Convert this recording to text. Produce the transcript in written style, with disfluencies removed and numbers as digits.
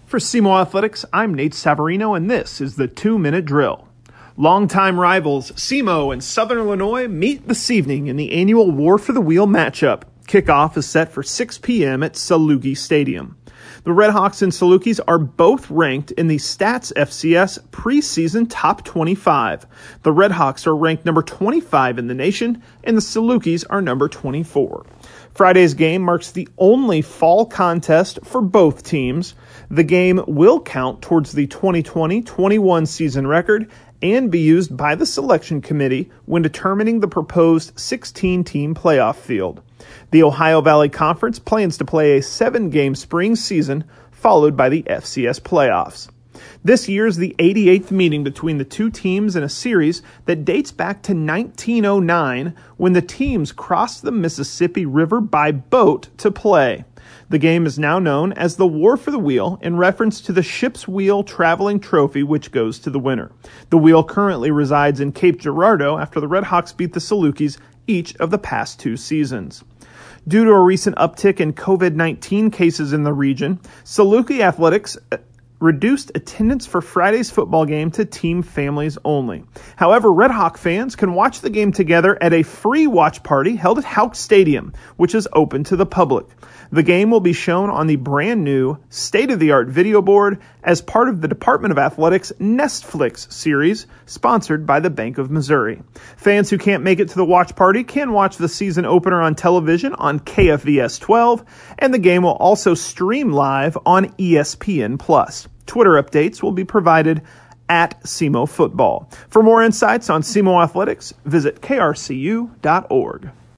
For SEMO Athletics, I'm Nate Savarino, and this is the 2-Minute Drill. Longtime rivals SEMO and Southern Illinois meet this evening in the annual War for the Wheel matchup. Kickoff is set for 6 p.m. at Saluki Stadium. The Redhawks and Salukis are both ranked in the Stats FCS preseason top 25. The Redhawks are ranked number 25 in the nation, and the Salukis are number 24. Friday's game marks the only fall contest for both teams. The game will count towards the 2020-21 season record and be used by the selection committee when determining the proposed 16-team playoff field. The Ohio Valley Conference plans to play a 7-game spring season followed by the FCS playoffs. This year is the 88th meeting between the two teams in a series that dates back to 1909 when the teams crossed the Mississippi River by boat to play. The game is now known as the War for the Wheel in reference to the ship's wheel traveling trophy which goes to the winner. The wheel currently resides in Cape Girardeau after the Redhawks beat the Salukis each of the past 2 seasons. Due to a recent uptick in COVID-19 cases in the region, Saluki Athletics reduced attendance for Friday's football game to team families only. However, Redhawk fans can watch the game together at a free watch party held at Houck Stadium, which is open to the public. The game will be shown on the brand new state-of-the-art video board as part of the Department of Athletics Nestflix series, sponsored by the Bank of Missouri. Fans who can't make it to the watch party can watch the season opener on television on KFVS 12, and the game will also stream live on ESPN+. Twitter updates will be provided at SEMO Football. For more insights on SEMO Athletics, visit krcu.org.